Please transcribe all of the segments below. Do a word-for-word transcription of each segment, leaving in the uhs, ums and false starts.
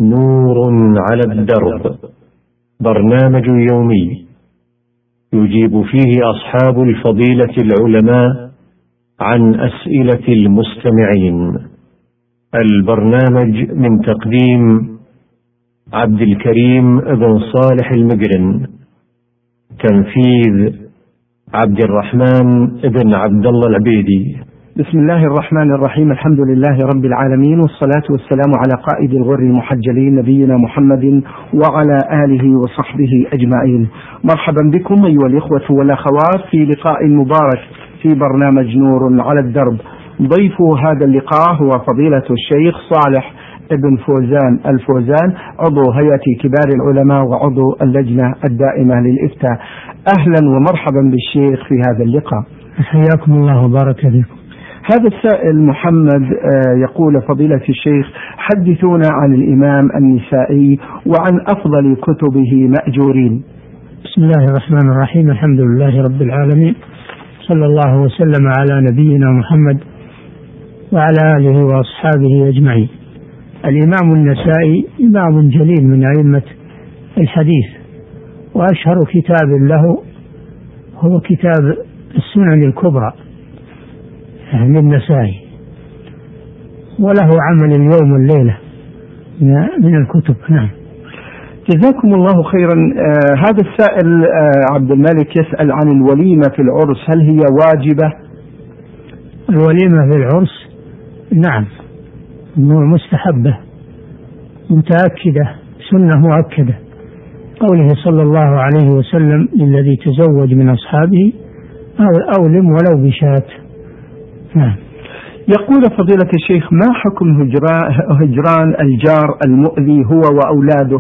نور على الدرب، برنامج يومي يجيب فيه أصحاب الفضيلة العلماء عن أسئلة المستمعين. البرنامج من تقديم عبد الكريم بن صالح المقرن، تنفيذ عبد الرحمن بن عبد الله العبيدي. بسم الله الرحمن الرحيم. الحمد لله رب العالمين، والصلاة والسلام على قائد الغر المحجلين نبينا محمد وعلى آله وصحبه أجمعين. مرحبا بكم أيها الإخوة والأخوات في لقاء مبارك في برنامج نور على الدرب. ضيف هذا اللقاء هو فضيلة الشيخ صالح ابن فوزان الفوزان، عضو هيئة كبار العلماء وعضو اللجنة الدائمة للإفتاء. أهلا ومرحبا بالشيخ في هذا اللقاء. حياكم الله وبارك فيكم. هذا السائل محمد يقول: فضيلة الشيخ، حدثونا عن الإمام النسائي وعن أفضل كتبه مأجورين. بسم الله الرحمن الرحيم. الحمد لله رب العالمين، صلى الله وسلم على نبينا محمد وعلى آله وأصحابه أجمعين. الإمام النسائي إمام جليل من أئمة الحديث، وأشهر كتاب له هو كتاب السنن الكبرى للنسائي، وله عمل اليوم والليلة من الكتب. نعم. جزاكم الله خيرا. آه هذا السائل آه عبد الملك يسأل عن الوليمة في العرس، هل هي واجبة؟ الوليمة في العرس نعم مستحبة متأكدة، سنة مؤكدة، قوله صلى الله عليه وسلم: الذي تزوج من أصحابه أو أولم ولو بشاة. نعم. يقول فضيلة الشيخ: ما حكم هجران الجار المؤذي هو وأولاده؟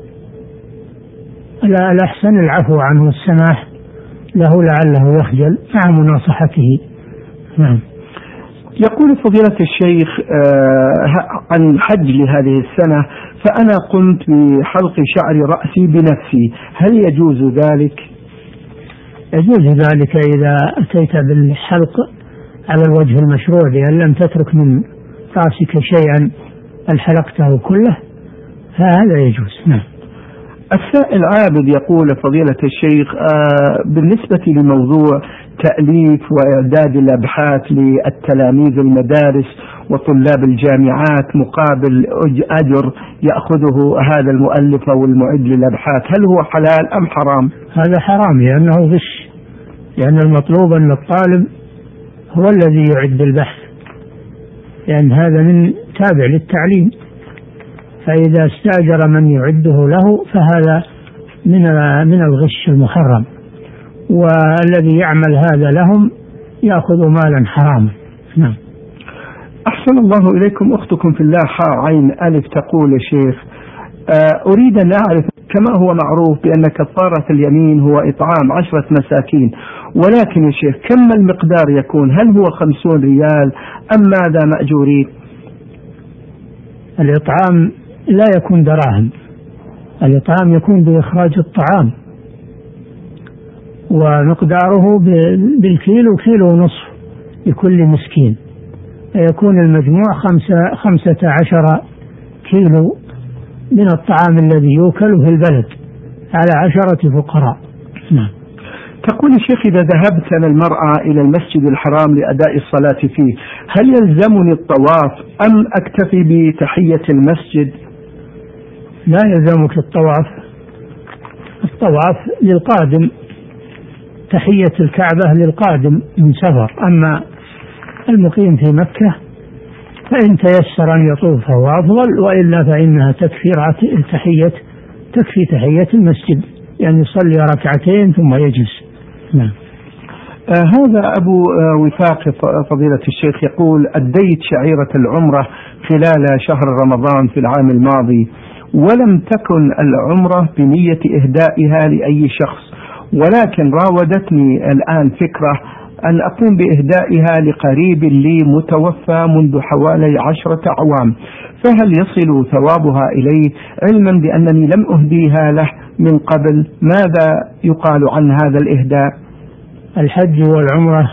لا، الأحسن العفو عنه والسماح له لعله يخجل مع مناصحته. نعم. يقول فضيلة الشيخ: آه عن حج لهذه السنة، فأنا قمت بحلق شعر رأسي بنفسي، هل يجوز ذلك؟ يجوز ذلك إذا أتيت بالحلق على الوجه المشروع، لأن لم تترك من رأسك شيئا بل حلقته كله، فهذا يجوز. نعم. السائل عابد يقول: فضيلة الشيخ، آه بالنسبة لموضوع تأليف وإعداد الأبحاث للتلاميذ المدارس وطلاب الجامعات مقابل أجر يأخذه هذا المؤلف أو المعد للأبحاث، هل هو حلال أم حرام؟ هذا حرام، لأنه غش، لأن المطلوب أن الطالب هو الذي يعد البحث، لأن هذا من تابع للتعليم، فإذا استأجر من يعده له فهذا من من الغش المحرم، والذي يعمل هذا لهم يأخذ مالا حراما. نعم. أحسن الله إليكم. أختكم في الله حاء عين ألف تقول: يا شيخ، أريد أن أعرف، كما هو معروف بأن كفارة اليمين هو إطعام عشرة مساكين، ولكن يا شيخ كم المقدار يكون؟ هل هو خمسون ريال أم ماذا مأجورين؟ الإطعام لا يكون دراهم، الإطعام يكون بإخراج الطعام، ومقداره بالكيلو، كيلو ونصف لكل مسكين، يكون المجموع خمسة, خمسة عشر كيلو من الطعام الذي يؤكل في البلد على عشرة فقراء. نعم. تقول الشيخ: إذا ذهبت أنا المرأة إلى المسجد الحرام لأداء الصلاة فيه، هل يلزمني الطواف أم أكتفي بتحية المسجد؟ لا يلزمك الطواف، الطواف للقادم، تحية الكعبة للقادم من سفر، أما المقيم في مكة فإن تيسر أن يطوف فهو أفضل، وإلا فإنها تكفي تحية تكفي تحية المسجد، يعني يصلي ركعتين ثم يجلس. نعم. آه هذا أبو آه وفاق فضيلة الشيخ يقول: أديت شعيرة العمرة خلال شهر رمضان في العام الماضي، ولم تكن العمرة بنية إهدائها لأي شخص، ولكن راودتني الآن فكرة أن أقوم بإهدائها لقريب لي متوفى منذ حوالي عشرة أعوام، فهل يصل ثوابها إليه علما بأنني لم أهديها له من قبل؟ ماذا يقال عن هذا الإهداء؟ الحج والعمرة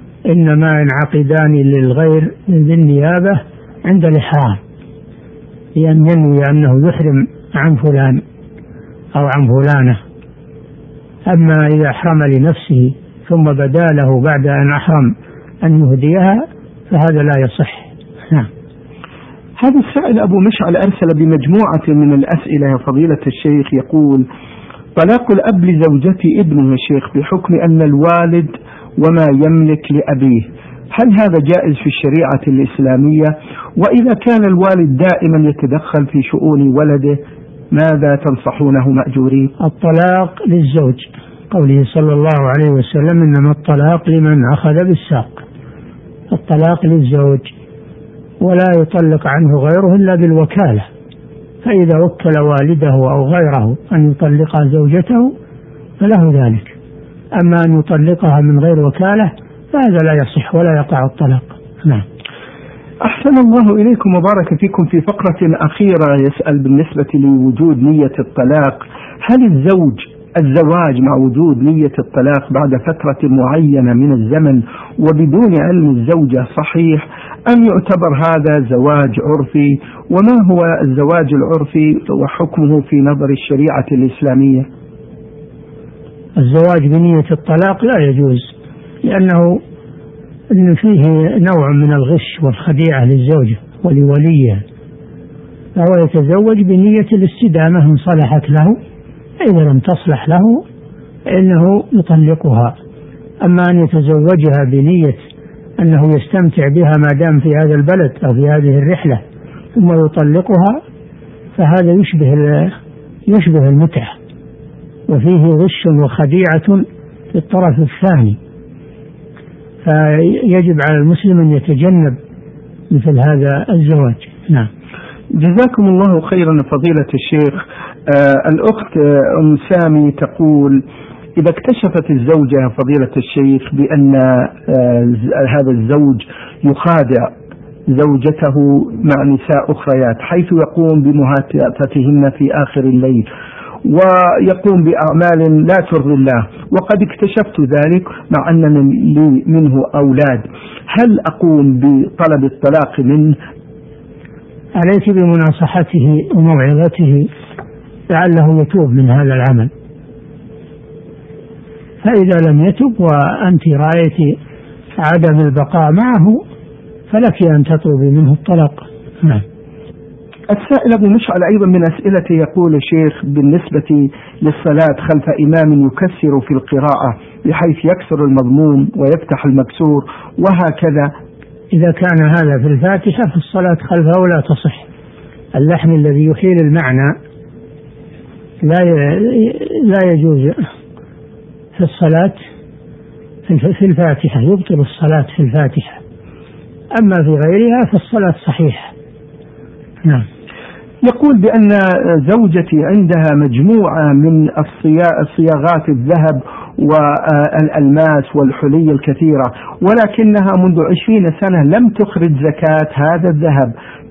إنما ينعقدان للغير بالنيابة عند الإحرام، بأن ينوي أنه يحرم عن فلان أو عن فلانة. أما إذا أحرم لنفسه ثم بدا له بعد أن أحرم أن يهديها فهذا لا يصح. نعم. هذا السائل أبو مشعل أرسل بمجموعة من الأسئلة يا فضيلة الشيخ، يقول: طلاق الأب لزوجة ابنه يا شيخ بحكم أن الوالد وما يملك لأبيه، هل هذا جائز في الشريعة الإسلامية؟ وإذا كان الوالد دائما يتدخل في شؤون ولده ماذا تنصحونه مأجورين؟ الطلاق للزوج، قوله صلى الله عليه وسلم: إنما الطلاق لمن أخذ بالساق. الطلاق للزوج، ولا يطلق عنه غيره إلا بالوكالة، فإذا وكل والده أو غيره أن يطلق زوجته فله ذلك. أما أن يطلقها من غير وكالة فهذا لا يصح ولا يقع الطلاق. نعم. أحسن الله إليكم وبارك فيكم. في فقرة أخيرة يسأل بالنسبة لوجود نية الطلاق: هل الزوج الزواج مع وجود نية الطلاق بعد فترة معينة من الزمن وبدون علم الزوجة صحيح، أم يعتبر هذا زواج عرفي؟ وما هو الزواج العرفي وحكمه في نظر الشريعة الإسلامية؟ الزواج بنية الطلاق لا يجوز، لأنه إن فيه نوع من الغش والخديعة للزوجة ولوليها، فهو يتزوج بنية الاستدامة إن صلحت له، إذا لم تصلح له فإنه يطلقها. أما أن يتزوجها بنية أنه يستمتع بها ما دام في هذا البلد أو في هذه الرحلة ثم يطلقها فهذا يشبه يشبه المتعة، وفيه غش وخديعة في الطرف الثاني، فيجب على المسلم أن يتجنب مثل هذا الزواج. نعم. جزاكم الله خيرا فضيلة الشيخ. آه الأخت أم سامي تقول: إذا اكتشفت الزوجة فضيلة الشيخ بأن آه هذا الزوج يخادع زوجته مع نساء أخريات حيث يقوم بمهاتفتهن في آخر الليل ويقوم بأعمال لا ترضي الله، وقد اكتشفت ذلك مع أن لي منه أولاد، هل أقوم بطلب الطلاق منه؟ عليك بمناصحته وموعظته لعله يتوب من هذا العمل، فإذا لم يتب وأنت رأيت عدم البقاء معه فلك أن تطلبي منه الطلاق. نعم. السائل أبو مشعل أيضا من أسئلته يقول: شيخ بالنسبة للصلاة خلف إمام يكسر في القراءة بحيث يكسر المضموم ويفتح المكسور وهكذا، إذا كان هذا في الفاتحة فالصلاة خلفه لا تصح. اللحن الذي يحيل المعنى لا لا يجوز في الصلاة في الفاتحة، يبطل الصلاة في الفاتحة، أما في غيرها فالصلاة صحيحة. نعم. يقول بأن زوجتي عندها مجموعة من الصياغات الذهب والألماس والحلي الكثيرة، ولكنها منذ عشرين سنة لم تخرج زكاة هذا الذهب.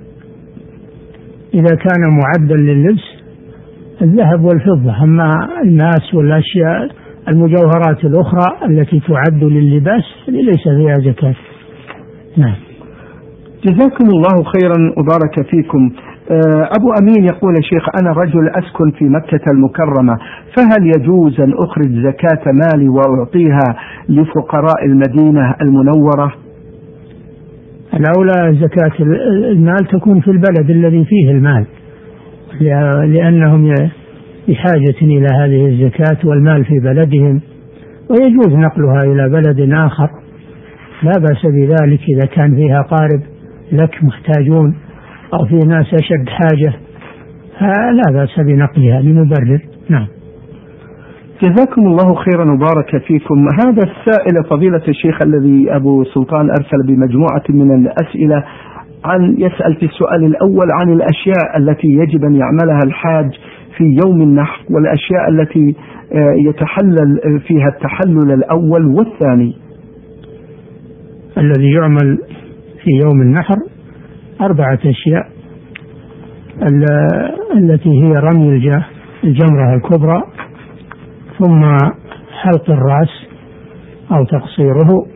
إذا كان معدا لللبس الذهب والفضة، أما الماس والأشياء المجوهرات الأخرى التي تعد لللباس ليس فيها زكاة. نعم. جزاكم الله خيرا وبارك فيكم. أبو أمين يقول: شيخ أنا رجل أسكن في مكة المكرمة، فهل يجوز أن أخرج زكاة مالي وأعطيها لفقراء المدينة المنورة؟ الأولى زكاة المال تكون في البلد الذي فيه المال، لأنهم بحاجة إلى هذه الزكاة والمال في بلدهم، ويجوز نقلها إلى بلد آخر لا بأس بذلك إذا كان فيها قارب لك محتاجون أو في ناس أشد حاجة لا بأس بنقلها لمبرر. نعم. جزاكم الله خيرا وبارك فيكم. هذا السائل فضيلة الشيخ الذي أبو سلطان أرسل بمجموعة من الأسئلة عن يسأل في السؤال الأول عن الأشياء التي يجب أن يعملها الحاج في يوم النحر والأشياء التي يتحلل فيها التحلل الأول والثاني. الذي يعمل في يوم النحر أربعة أشياء: التي هي رمي الجمرة الكبرى، ثم حلق الرأس أو تقصيره،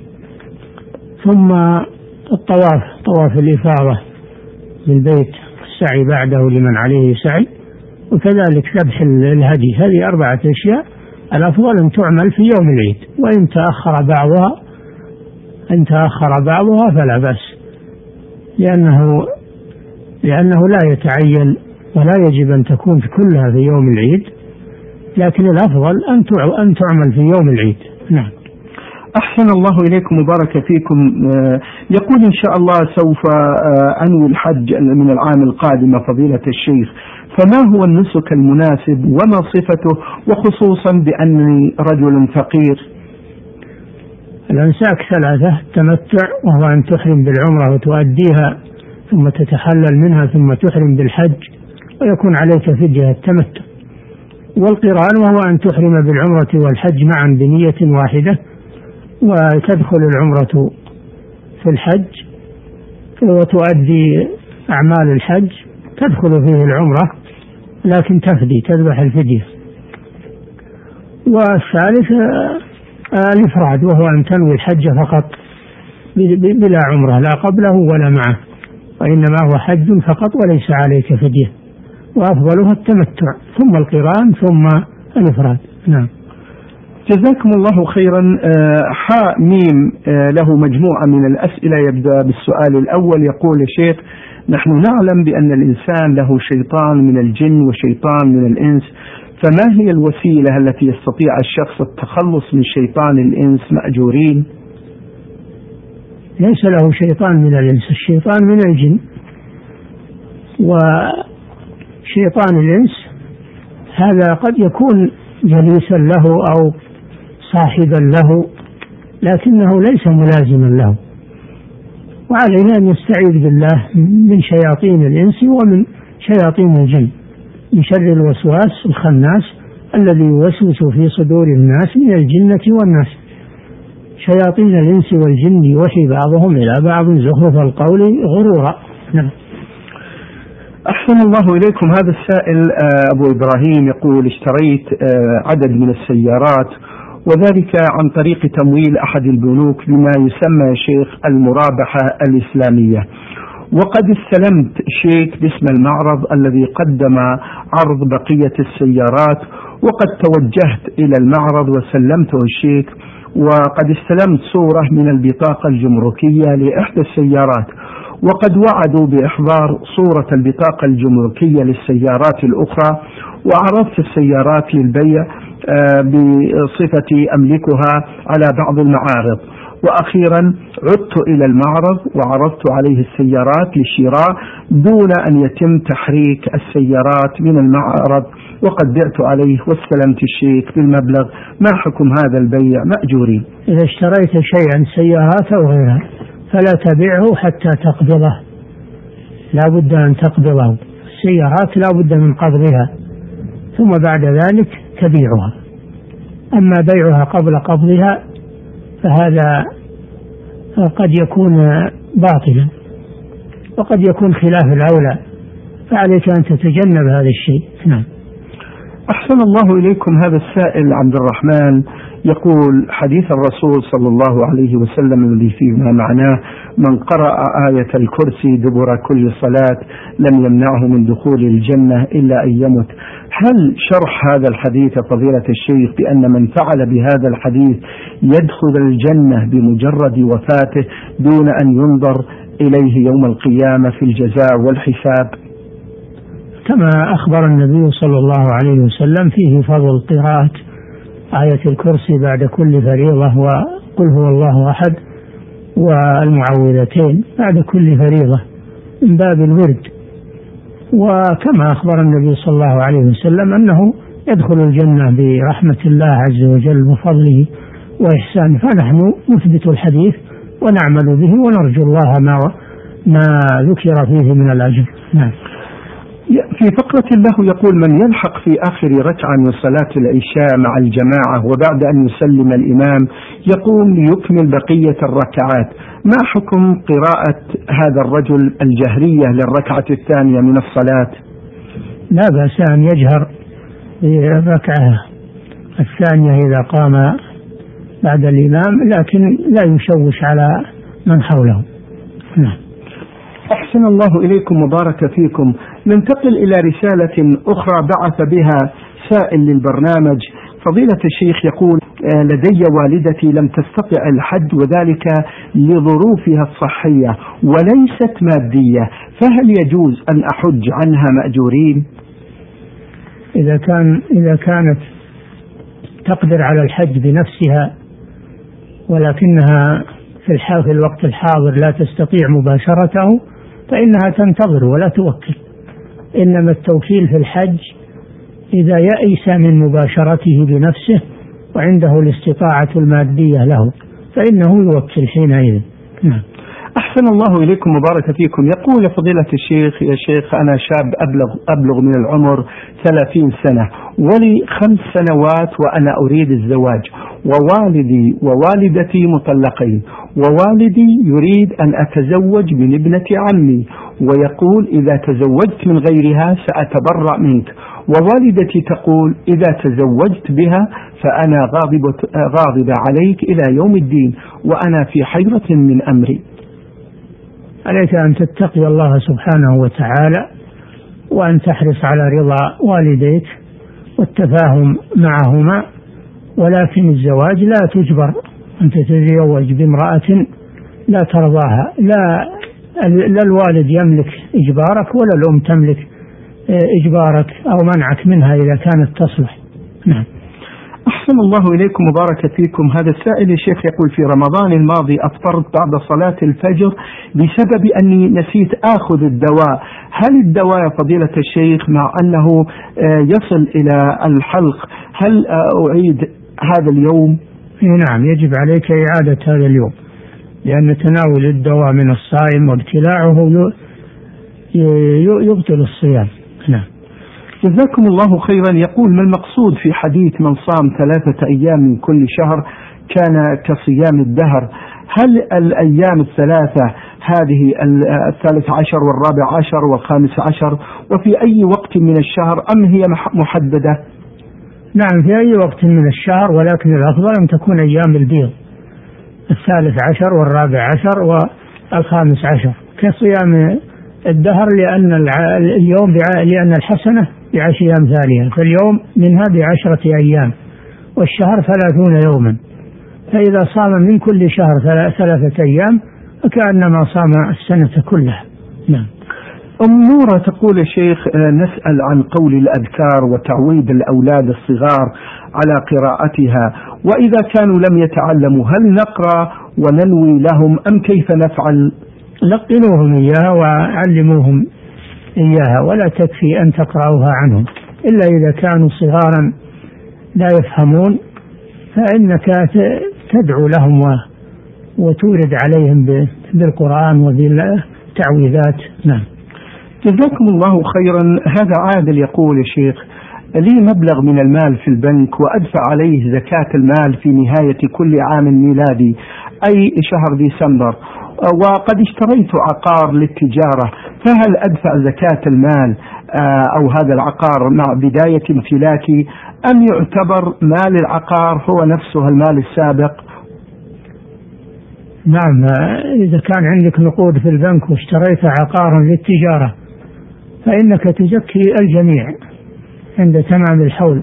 ثم الطواف طواف الإفاضة بالبيت والسعي بعده لمن عليه سعي، وكذلك ذبح الهدي. هذه أربعة أشياء الأفضل أن تعمل في يوم العيد، وإن تأخر بعضها إن تأخر بعضها فلا بأس، لأنه لأنه لا يتعين ولا يجب أن تكون كلها في يوم العيد، لكن الأفضل أن أن تعمل في يوم العيد. نعم. أحسن الله إليكم وبارك فيكم. يقول إن شاء الله سوف أنوي الحج من العام القادم فضيلة الشيخ، فما هو النسك المناسب وما صفته، وخصوصا بأنني رجل فقير؟ الأنساك ثلاثة: التمتع وهو أن تحرم بالعمرة وتؤديها ثم تتحلل منها ثم تحرم بالحج ويكون عليك فدية التمتع، والقران وهو أن تحرم بالعمرة والحج معا بنية واحدة وتدخل العمرة في الحج وتؤدي أعمال الحج، تدخل فيه العمرة لكن تفدي تذبح الفدية. والثالث الإفراد وهو أن تنوي الحج فقط بلا عمرة لا قبله ولا معه، وإنما هو حج فقط وليس عليك فدية، وأفضلها التمتع ثم القران ثم الإفراد. نعم. جزاكم الله خيرا. حاء ميم له مجموعة من الأسئلة، يبدأ بالسؤال الأول. يقول الشيخ: نحن نعلم بأن الإنسان له شيطان من الجن وشيطان من الإنس، فما هي الوسيلة التي يستطيع الشخص التخلص من شيطان الإنس مأجورين؟ ليس له شيطان من الإنس، الشيطان من الجن، وشيطان الإنس هذا قد يكون جليسا له أو صاحبا له، لكنه ليس ملازما له، وعليه أن يستعيذ بالله من شياطين الإنس ومن شياطين الجن، من شر الوسواس الخناس الذي يوسوس في صدور الناس من الجنة والناس. شياطين الإنس والجن يوحي بعضهم إلى بعض زخرف القول غرورا. نعم. أحسن الله إليكم. هذا السائل أبو إبراهيم يقول: اشتريت عدد من السيارات، وذلك عن طريق تمويل أحد البنوك بما يسمى شيخ المرابحة الإسلامية، وقد استلمت شيك باسم المعرض الذي قدم عرض بقية السيارات، وقد توجهت إلى المعرض وسلمته الشيك، وقد استلمت صورة من البطاقة الجمركية لإحدى السيارات، وقد وعدوا بإحضار صورة البطاقة الجمركية للسيارات الأخرى، وعرضت السيارات للبيع بصفتي أملكها على بعض المعارض، وأخيرا عدت إلى المعرض وعرضت عليه السيارات للشراء دون أن يتم تحريك السيارات من المعرض، وقد بعت عليه واستلمت الشيك بالمبلغ. ما حكم هذا البيع مأجورين؟ إذا اشتريت شيئا سيارات أو غيرها فلا تبيعه حتى تقبضه، لا بد أن تقبضه. السيارات لا بد من قبضها ثم بعد ذلك تبيعها، أما بيعها قبل قبضها فهذا قد يكون باطلا وقد يكون خلاف الأولى، فعليك أن تتجنب هذا الشيء. نعم. أحسن الله إليكم. هذا السائل عبد الرحمن يقول: حديث الرسول صلى الله عليه وسلم الذي فيما معناه: من قرأ آية الكرسي دبر كل صلاة لم يمنعه من دخول الجنة إلا أن يمت. هل شرح هذا الحديث فضيلة الشيخ بأن من فعل بهذا الحديث يدخل الجنة بمجرد وفاته دون أن ينظر إليه يوم القيامة في الجزاء والحساب؟ كما أخبر النبي صلى الله عليه وسلم فيه فضل قراءة آية الكرسي بعد كل فريضة، وقل هو الله أحد، والمعوذتين بعد كل فريضة من باب الورد. وكما أخبر النبي صلى الله عليه وسلم أنه يدخل الجنة برحمة الله عز وجل وفضله وإحسانه، فنحن نثبت الحديث ونعمل به ونرجو الله ما ما ذكر فيه من الأجر. نعم. في فقرة له يقول: من يلحق في آخر ركعة من صلاة العشاء مع الجماعة وبعد أن يسلم الإمام يقوم ليكمل بقية الركعات، ما حكم قراءة هذا الرجل الجهرية للركعة الثانية من الصلاة؟ لا بأس أن يجهر بالركعة الثانية إذا قام بعد الإمام، لكن لا يشوش على من حوله. نعم. أحسن الله إليكم وبارك فيكم. ننتقل إلى رسالة أخرى بعث بها سائل للبرنامج. فضيلة الشيخ يقول: لدي والدتي لم تستطع الحج وذلك لظروفها الصحية وليست مادية، فهل يجوز أن أحج عنها مأجورين؟ إذا كان إذا كانت تقدر على الحج بنفسها ولكنها في الحال في الوقت الحاضر لا تستطيع مباشرته فإنها تنتظر ولا توكل. إنما التوكيل في الحج إذا يئس من مباشرته بنفسه وعنده الاستطاعة المادية له فإنه يوكل حينئذ. نعم. أحسن الله إليكم وبارك فيكم. يقول فضيلة الشيخ: يا شيخ، أنا شاب أبلغ, أبلغ من العمر ثلاثين سنة ولي خمس سنوات وأنا أريد الزواج، ووالدي ووالدتي مطلقين، ووالدي يريد أن أتزوج من ابنة عمي ويقول: إذا تزوجت من غيرها سأتبرأ منك، ووالدتي تقول: إذا تزوجت بها فأنا غاضبة, غاضبة عليك إلى يوم الدين، وأنا في حيرة من أمري. عليك أن تتقي الله سبحانه وتعالى وأن تحرص على رضا والديك والتفاهم معهما، ولكن الزواج لا تجبر أن تتزوج بامرأة لا ترضاها، لا, لا الوالد يملك إجبارك ولا الأم تملك إجبارك أو منعك منها إذا كانت تصلح. نعم. أحسن الله إليكم وبارك فيكم. هذا السائل الشيخ يقول: في رمضان الماضي أفطرت بعد صلاة الفجر بسبب أني نسيت آخذ الدواء، هل الدواء يا فضيلة الشيخ مع أنه يصل إلى الحلق هل أعيد هذا اليوم؟ نعم، يجب عليك إعادة هذا اليوم، لأن تناول الدواء من الصائم وابتلاعه يبطل الصيام. نعم. جزاكم الله خيرا. يقول: ما المقصود في حديث من صام ثلاثة أيام من كل شهر كان كصيام الدهر؟ هل الأيام الثلاثة هذه الثالث عشر والرابع عشر والخامس عشر وفي أي وقت من الشهر أم هي محددة؟ نعم، في أي وقت من الشهر، ولكن الأفضل أن تكون أيام البيض، الثالث عشر والرابع عشر والخامس عشر كصيام الدهر، لأن اليوم لأن الحسنة بعشر أمثالها، فاليوم منها بعشرة أيام والشهر ثلاثون يوما، فإذا صام من كل شهر ثلاثة أيام فكأنما صام السنة كلها. نعم. أم نورة تقول: شيخ، نسأل عن قول الأذكار وتعويد الأولاد الصغار على قراءتها، وإذا كانوا لم يتعلموا هل نقرأ وننوي لهم أم كيف نفعل؟ لقنوهم إياها وعلموهم إياها، ولا تكفي أن تقرأوها عنهم إلا إذا كانوا صغارا لا يفهمون، فإنك تدعو لهم وتورد عليهم بالقرآن وبالتعويذات. نعم. جزاكم الله خيرا. هذا عادل يقول: يا شيخ، لي مبلغ من المال في البنك وأدفع عليه زكاة المال في نهاية كل عام ميلادي أي شهر ديسمبر، وقد اشتريت عقار للتجارة، فهل أدفع زكاة المال أو هذا العقار مع بداية امتلاكي أم يعتبر مال العقار هو نفسه المال السابق؟ نعم، إذا كان عندك نقود في البنك واشتريت عقارا للتجارة فإنك تزكي الجميع عند تمام الحول،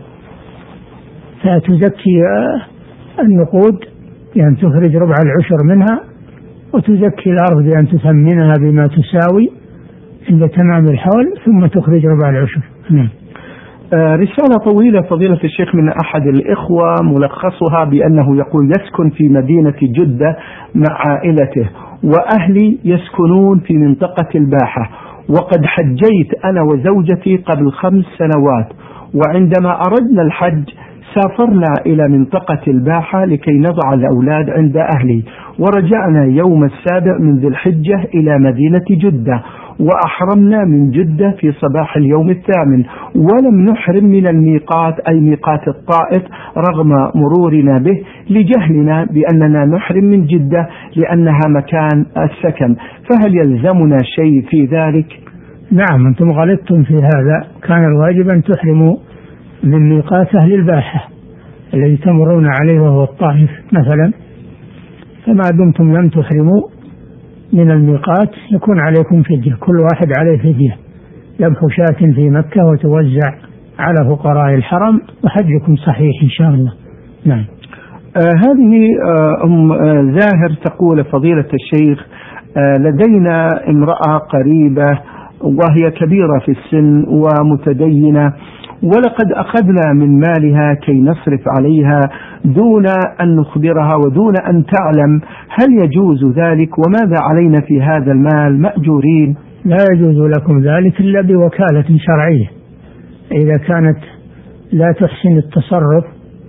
فتزكي النقود بأن تخرج ربع العشر منها، وتزكي الأرض بأن تثمنها بما تساوي عند تمام الحول، ثم تخرج ربع العشر. نعم. رسالة طويلة فضيلة الشيخ من أحد الإخوة، ملخصها بأنه يقول: يسكن في مدينة جدة مع عائلته، وأهلي يسكنون في منطقة الباحة، وقد حجيت أنا وزوجتي قبل خمس سنوات، وعندما أردنا الحج سافرنا إلى منطقة الباحة لكي نضع الأولاد عند أهلي، ورجعنا يوم السابع من ذي الحجة إلى مدينة جدة، وأحرمنا من جدة في صباح اليوم الثامن، ولم نحرم من الميقات أي ميقات الطائف رغم مرورنا به لجهلنا بأننا نحرم من جدة لأنها مكان السكن، فهل يلزمنا شيء في ذلك؟ نعم، أنتم غلطتم في هذا، كان الواجب أن تحرموا من ميقات أهل الباحة الذي تمرون عليه وهو الطائف مثلا، فما دمتم لم تحرموا من الميقات يكون عليكم فدية، كل واحد عليه فدية ذبح شاة في مكة وتوزع على فقراء الحرم، وحجكم صحيح إن شاء الله. نعم. آه هذه آه أم آه زاهر تقول: فضيلة الشيخ، آه لدينا امرأة قريبة وهي كبيرة في السن ومتدينة، ولقد أخذنا من مالها كي نصرف عليها دون أن نخبرها ودون أن تعلم، هل يجوز ذلك؟ وماذا علينا في هذا المال مأجورين؟ لا يجوز لكم ذلك إلا بوكالة شرعية. إذا كانت لا تحسن التصرف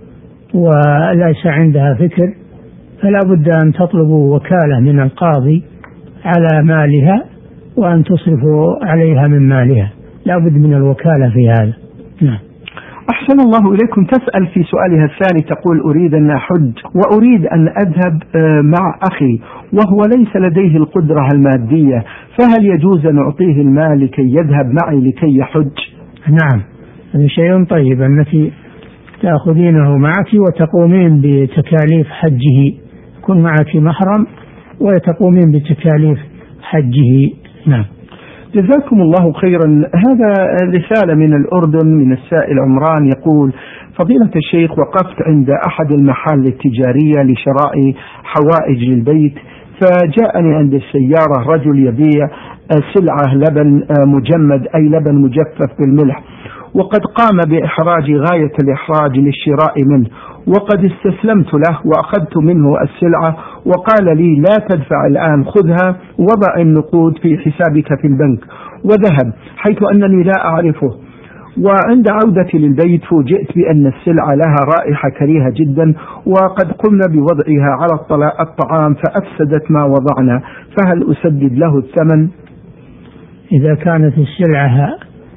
وليس عندها فكر فلا بد أن تطلبوا وكالة من القاضي على مالها وأن تصرفوا عليها من مالها، لا بد من الوكالة في هذا. نعم. أحسن الله إليكم. تسأل في سؤالها الثاني تقول: أريد أن أحج وأريد أن أذهب مع أخي وهو ليس لديه القدرة المادية، فهل يجوز أن أعطيه المال لكي يذهب معي لكي يحج؟ نعم، هذا شيء طيب أنك تأخذينه معك وتقومين بتكاليف حجه، يكون معك محرم وتقومين بتكاليف حجه. نعم. جزاكم الله خيرا. هذا رسالة من الأردن من السائل عمران يقول: فضيلة الشيخ، وقفت عند أحد المحال التجارية لشراء حوائج للبيت، فجاءني عند السيارة رجل يبيع سلعة لبن مجمد أي لبن مجفف بالملح، وقد قام بإحراج غاية الإحراج للشراء منه، وقد استسلمت له وأخذت منه السلعة وقال لي: لا تدفع الآن، خذها وضع النقود في حسابك في البنك، وذهب حيث أنني لا أعرفه. وعند عودتي للبيت فوجئت بأن السلعة لها رائحة كريهة جدا، وقد قمنا بوضعها على الطعام فأفسدت ما وضعنا، فهل أسدد له الثمن؟ إذا كانت السلعة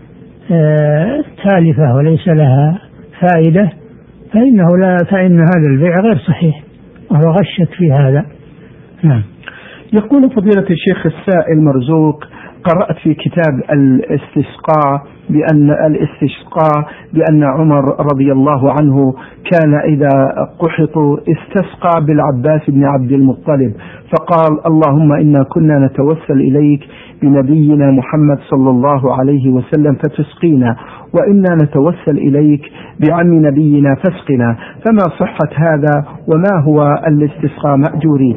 تالفة وليس لها فائدة فإنه لا فإن هذا البيع غير صحيح وهو غشك في هذا. نعم. يقول فضيلة الشيخ السائل مرزوق: قرأت في كتاب الاستسقاء بأن الاستسقاء بأن عمر رضي الله عنه كان إذا قحطوا استسقى بالعباس بن عبد المطلب فقال: اللهم إنا كنا نتوسل إليك بنبينا محمد صلى الله عليه وسلم فتسقينا، وإنا نتوسل إليك بعم نبينا فاسقنا، فما صحة هذا وما هو الاستسقاء مأجورين؟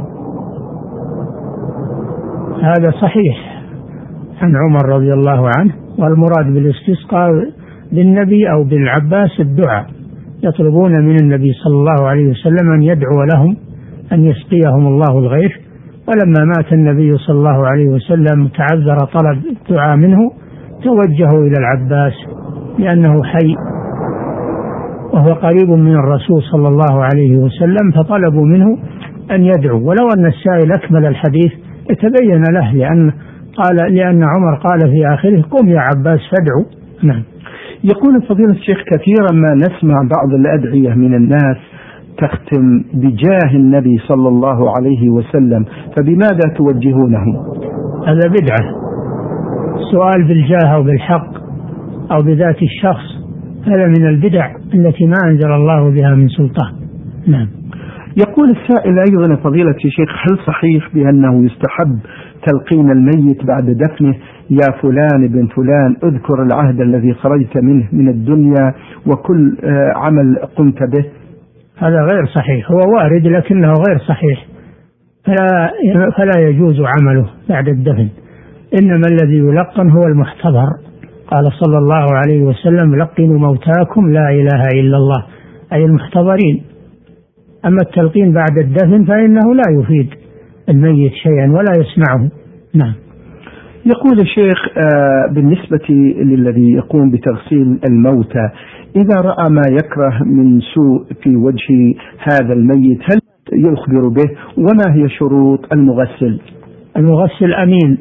هذا صحيح عن عمر رضي الله عنه، والمراد بالاستسقاء بالنبي أو بالعباس الدعاء، يطلبون من النبي صلى الله عليه وسلم أن يدعو لهم أن يسقيهم الله الغيث. ولما مات النبي صلى الله عليه وسلم تعذر طلب الدعاء منه، توجهوا إلى العباس لأنه حي وهو قريب من الرسول صلى الله عليه وسلم، فطلبوا منه أن يدعو. ولو أن السائل أكمل الحديث يتبين له، لأن قال لأن عمر قال في آخره: قم يا عباس فادعو. نعم. يقول فضيلة الشيخ: كثيرا ما نسمع بعض الأدعية من الناس تختم بجاه النبي صلى الله عليه وسلم، فبماذا توجهونه؟ هذا بدعة. السؤال بالجاه أو بالحق أو بذات الشخص هذا من البدع التي ما أنزل الله بها من سلطان. نعم. يقول السائل أيضا: فضيلة الشيخ، هل صحيح بأنه يستحب تلقين الميت بعد دفنه: يا فلان بن فلان اذكر العهد الذي خرجت منه من الدنيا وكل عمل قمت به؟ هذا غير صحيح، هو وارد لكنه غير صحيح، فلا, فلا يجوز عمله بعد الدفن، إنما الذي يلقن هو المحتضر. قال صلى الله عليه وسلم: لقنوا موتاكم لا إله إلا الله، أي المحتضرين. أما التلقين بعد الدفن فإنه لا يفيد الميت شيئا ولا يسمعه. نعم. يقول الشيخ: بالنسبة للذي يقوم بتغسيل الموتى، إذا رأى ما يكره من سوء في وجه هذا الميت هل يخبر به؟ وما هي شروط المغسل؟ المغسل أمين،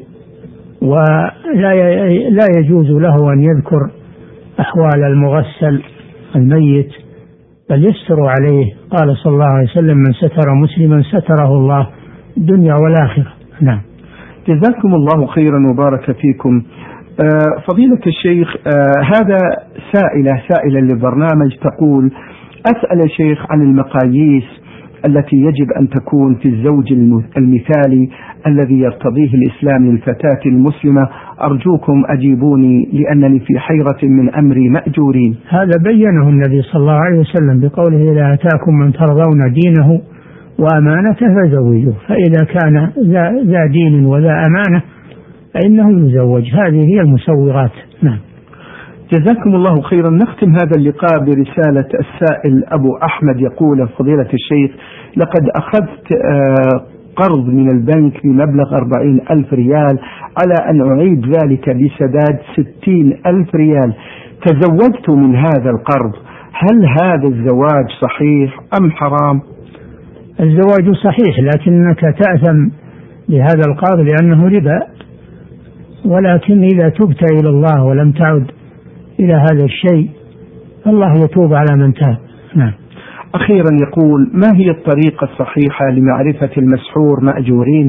ولا لا يجوز له أن يذكر أحوال المغسل الميت، بل يستر عليه. قال صلى الله عليه وسلم: من ستر مسلما ستره الله الدنيا والآخرة. نعم. جزاكم الله خيرا وبارك فيكم. آه فضيلة الشيخ، آه هذا سائلة سائلة للبرنامج تقول: أسأل الشيخ عن المقاييس التي يجب أن تكون في الزوج المثالي الذي يرتضيه الإسلام للفتاة المسلمة؟ أرجوكم أجيبوني لأنني في حيرة من أمري مأجورين. هذا بينه النبي صلى الله عليه وسلم بقوله: إذا أتاكم من ترضون دينه وأمانته فزوجوه، فإذا كان ذا دين وذا أمانة فإنه يزوج. هذه هي المسوغات. نعم. جزاكم الله خيرا. نختم هذا اللقاء برسالة السائل أبو أحمد يقول: فضيلة الشيخ، لقد أخذت قرض من البنك بمبلغ أربعين ألف ريال على أن أعيد ذلك بسداد ستين ألف ريال. تزوجت من هذا القرض، هل هذا الزواج صحيح أم حرام؟ الزواج صحيح، لكنك تأثم لهذا القرض لأنه ربا، ولكن إذا تبت إلى الله ولم تعد إلى هذا الشيء الله يتوب على من تاب. نعم. أخيرا يقول: ما هي الطريقة الصحيحة لمعرفة المسحور مأجورين؟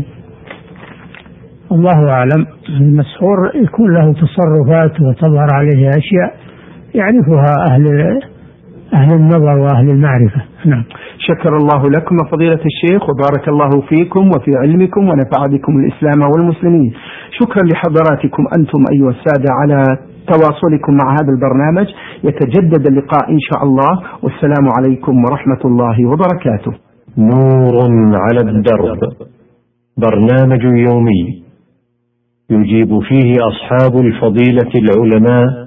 الله أعلم. المسحور يكون له تصرفات وتظهر عليه أشياء يعرفها أهل أهل النظر وأهل المعرفة. نعم. شكر الله لكم فضيلة الشيخ، وبارك الله فيكم وفي علمكم ونفع بكم الإسلام والمسلمين. شكرا لحضراتكم أنتم أيها السادة على تواصلكم مع هذا البرنامج. يتجدد اللقاء إن شاء الله، والسلام عليكم ورحمة الله وبركاته. نور على الدرب، برنامج يومي يجيب فيه أصحاب الفضيلة العلماء